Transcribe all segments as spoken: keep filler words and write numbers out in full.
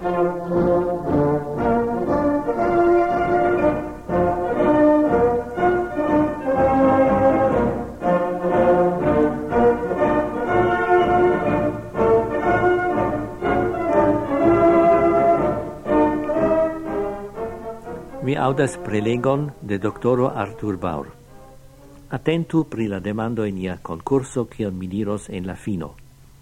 Mi audas prelegon de doctoro Arthur Baur. Attentu pri la demando in ia concurso kion mi diros en la fino.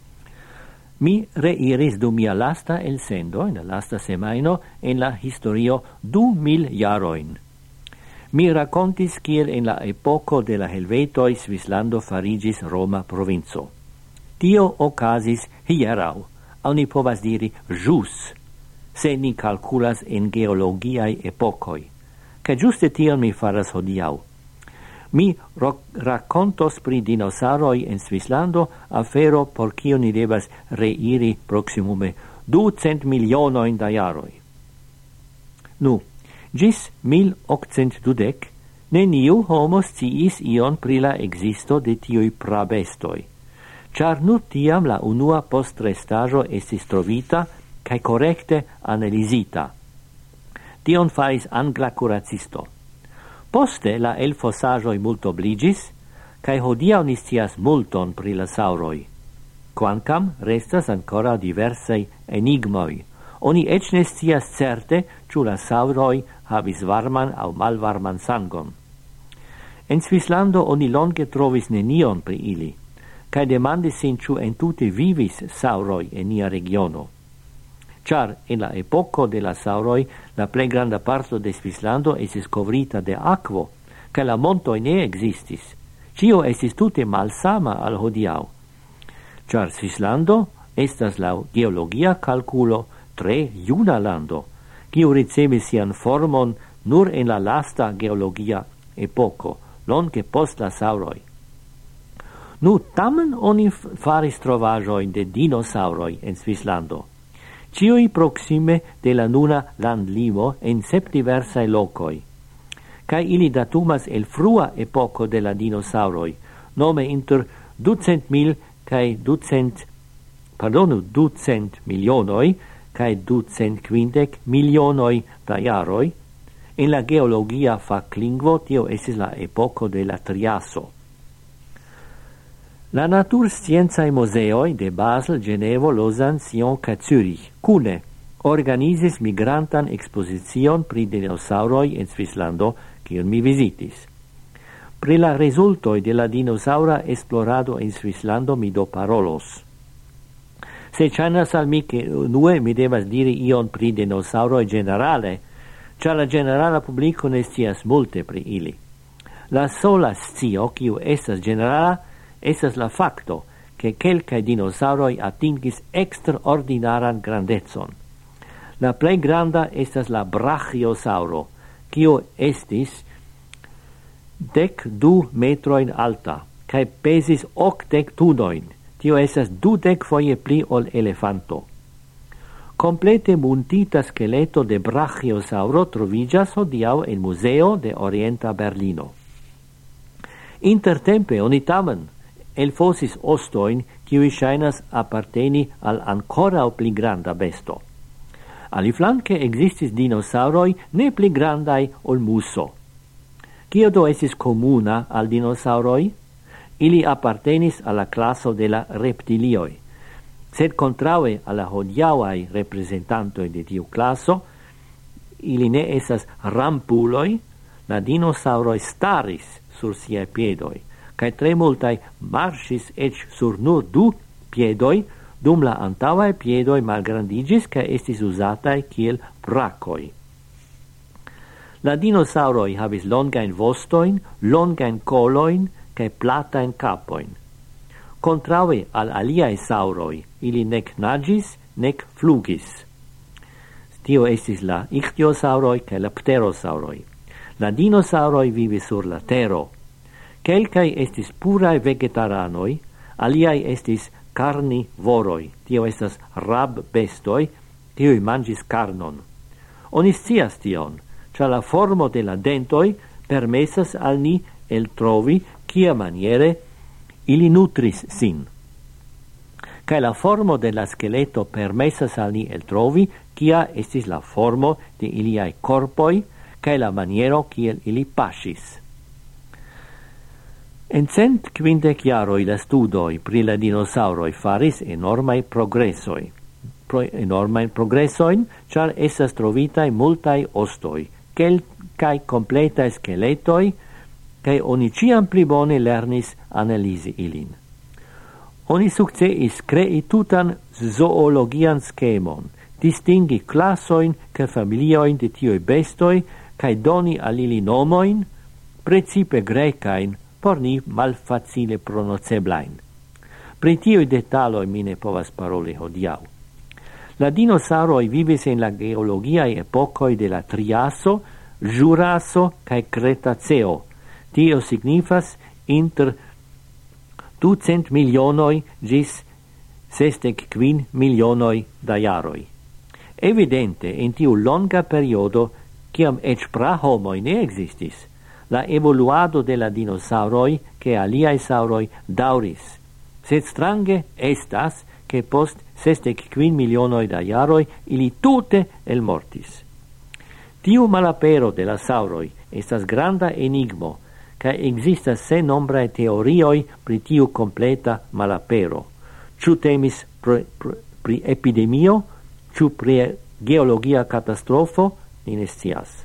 Mi reiris du mia lasta el sendo, en la lasta semaino, en la historio du mil jaroin. Mi racontis kiel en la epoco de la Helvetoi Svislando farigis Roma provinco. Tio ocasis hierau, au ni povas diri jus, se ni calculas en geologiae epocoi, ca giuste tion mi faras hodiau. Mi racontos pri dinosauroi en Svislando, afero por cio ni devas reiri proximume ducent milionoin da jaroi. Nu, gis mil octcent dudec, neniu homo sciis ion pri la existo de tioi prabestoi, char nur tiam la unua postrestajo estis trovita cae correcte analisita. Tion faris angla curacisto. Poste la elfosajoi multo obligis, cae hodiau ni scias multon pri la sauroi. Quancam restas ancora diversei enigmoi. Oni ec ne scias certe, ciu la sauroi havis varman au malvarman sangon. En Svislando oni longe trovis nenion pri ili, cae demandis sin ciu entute vivis sauroi en nia regiono. Char en la epoco de la sauroi la plei granda parto de Svislando estis covrita de aquo, ca la montoi ne existis. Cio estis tute malsama al hodiau. Char Svislando estas la geologia calculo tre juna lando, kiu ricevis sian formon nur en la lasta geologia epoco, longe post la sauroi. Nu, tamen oni faris trovaĵojn de dinosauroi en Svislando. Cioi proxime de la nuna landlimo en sep diversae locoi, cae ili datumas el frua epoco de la dinosauroi, nome inter ducent mil cae ducent, pardonu, ducent milionoi, cae ducent quindec milionoi da jaroi. En la geologia faclingvo tio esis la epoco de la Triaso. La naturscienzae museoi de Basel, Genevo, Lausanne, Sion ca Zürich cune organizis migrantan exposition pri dinosauroi en Svislando, kion mi visitis. Pri la resultoi de la dinosaura esplorado en Svislando mi do parolos. Se ŝajnas al mi che unue mi devas diri ion pri dinosauroi generale, ĉar la generala publico ne scias multe pri ili. La sola scio, kiu estas generala, estas la facto che quelcae dinosauroi atingis extraordinaran grandezon. La plei granda estas la Brachiosauro, quio estis dec du metroin alta, cae pesis octec tunoin, tio estas dudec foie pli ol elefanto. Complete muntita skeleto de Brachiosauro trovigas hodiau en Museo de Orienta Berlino. Intertempe oni tamen elfosis ostoin kiui ŝajnas apparteni al ancora pli granda besto. Aliflanke existis dinosauroi ne pli grandai ol muso. Kio do estis comuna al dinosauroi? Ili appartenis alla classo de la reptilioi, sed contraue alla hodiauai representantoi de tiu classo, ili ne esas rampuloi, la dinosauroi staris sur siae piedoi, cae tre multae marsis ec sur nur du piedoi, dum la antauae piedoi malgrandigis cae estis usatae kiel bracoi. La dinosauroi havis longain vostoin, longain coloin, cae platain capoin. Contraue al aliae sauroi, ili nec nagis, nec flugis. Tio estis la ichthyosauroi cae la pterosauroi. La dinosauroi vivis sur la tero. Quelcae estis purae vegetaranoi, aliae estis carnivoroi, tio estas rab bestoi, tioi mangis carnon. Oni scias tion, cia la formo de la dentoi permessas al ni el trovi quia maniere ili nutris sin. cae la formo de la skeleto permessas al ni el trovi, kia estis la formo de iliae corpoi, cae la maniero kiel ili pasis. En cent quindec jaroi la studoi pri la dinosauroi faris enormai progressoi. Pro enormai progressoin, char esas trovitae multae ostoi, quelcae completae skeletoi, cae oni ciam pli bone lernis analisi ilin. Oni succeis crei tutan zoologian schemon, distingi classoin ca familioin de tioi bestoi, cae doni al ili nomoin, precipe grecain, por ni malfacile pronoceblain. Pri tioi detaloi mi ne povas paroli hodiau. La dinosauroi vivis en la geologiae epocoi de la Triaso, Juraso cae Cretaceo. Tio signifas inter ducent milionoi gis sestec quin milionoi da jaroi. Evidente, in tiu longa periodo, ciam ec pra homoi ne existis, la evoluado de la dinosauroi che aliae sauroi dauris. Sed strange estas che post sestec quin milionoi da jaroi ili tute el mortis. Tiu malapero de la sauroi estas granda enigmo, ca existas se nombrae teorioi pri tiu completa malapero. Ciu temis pri, pri, pri epidemio, ciu pri geologia catastrofo, ni ne scias.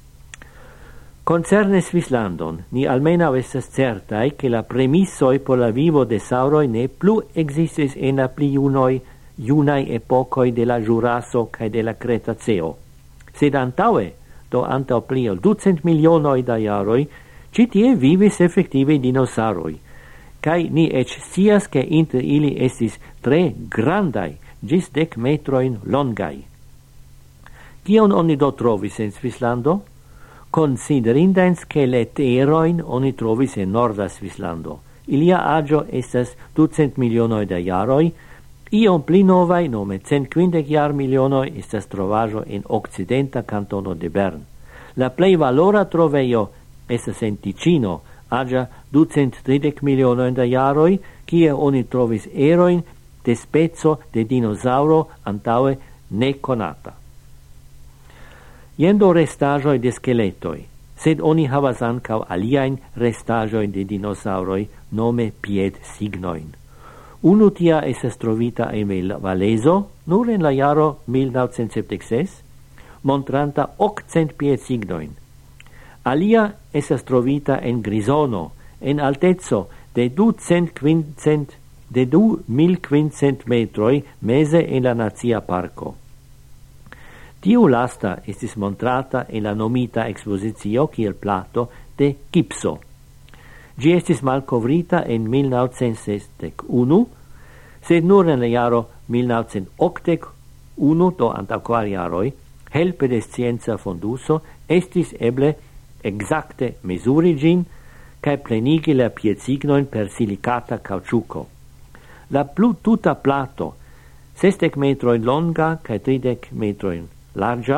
Concerne Svislandon, ni almena estas certai che la premissoi por la vivo de sauroi ne plu existis en la pli junoi, junai epocoi de la Juraso cae de la Cretaceo. Sed antaue, do antau pli ol ducent milionoi da jaroi, citie vivis effective dinosauroi, cae ni ec scias che inter ili estis tre grandai, gis dec metroin longai. Cion oni do trovis en Svislando? Considerindens che leteroin oni trovis en norda Svislando. Ilia agio estas ducent milionoi da jaroi, iom pli novai, nome cent quindec jar milionoi, estas trovajo en occidenta cantono de Bern. La plei valora troveio estas en Ticino, agia ducent tridec milionoi da jaroi, kie oni trovis eroin de spezzo de dinosauro antaue neconata. Iendo restagioi de skeletoi, sed oni havas ancau aliaen restagioi de dinosauroi nome pied signoin. Unu tia esas trovita en Valeso, nur en la jaro mil novecent sepdecses, montranta octcent pied signoin. Alia esas trovita en Grisono, en altezzo de ducent quincent, de du mil quincent metroi mese en la Nazia Parco. Tiu lasta estis montrata en la nomita expositio kiel plato de gipso. Gi estis malcovrita en mil novecent sesdecunu, sed nur en la jaro mil novecent octdecunu, do anta quar jaroi, helpe de scienza fonduso, estis eble exacte mesuri gin, cae plenigi la piedsignoin per silicata cauciuco. La plu tuta plato, sestec metroin longa, cae tridec metroin larga,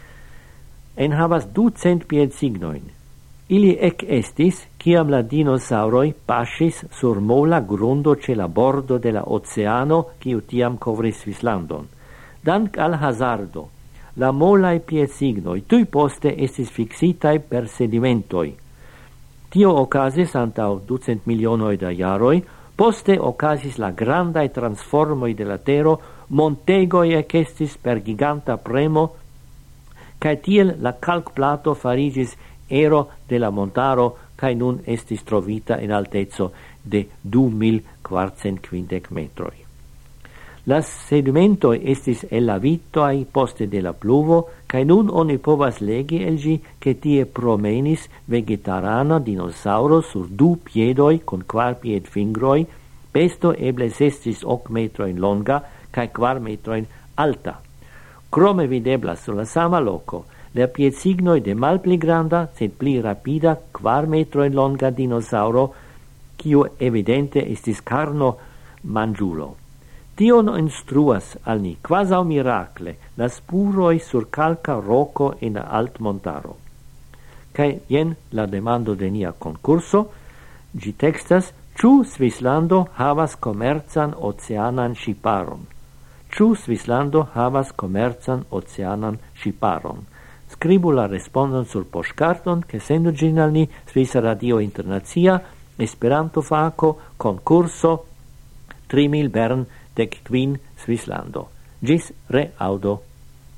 en havas ducent pied signoin. Ili ec estis, ciam la dinosauroi pasis sur mola grundo ce la bordo de la oceano, ciu tiam covris Svislandon. Dank al hazardo, la molae pied signoi tui poste estis fixitai per sedimentoi. Tio ocasis antau ducent milionoi da jaroi, poste ocasis la grandae transformoi de la tero, montegoi ec estis per giganta premo, cae tiel la calcplato farigis ero de la montaro, cae nun estis trovita in altezzo de du mil quarcent quindec metroi. Las sedimentoi estis elavitoi poste de la pluvo, cae nun oni povas legi el gi che tie promenis vegetarana dinosauro sur du piedoi con quar pied fingroi, besto eble estis hoc metroin longa, cae quar metroin alta. Crome videblas sur la sama loco la pied signoi de mal pli granda, sed pli rapida, quar metroin longa dinosauro, quiu evidente estis carno mangiulo. Tion instruas al ni, quasau miracle, la spuroi sur calca roco in alt montaro. Cae jen la demando de nia concurso, gi textas Ciu Svislando havas komercan oceanan ŝiparon? Ciu Svislando havas komercan oceanan ŝiparon? Skribu la respondon sur poŝkarton, ke sendu ĝin al ni, Svisa Radio Internacia, Esperanto fako, konkurso tri mil Bern dek kvin Svislando. Gis reaudo.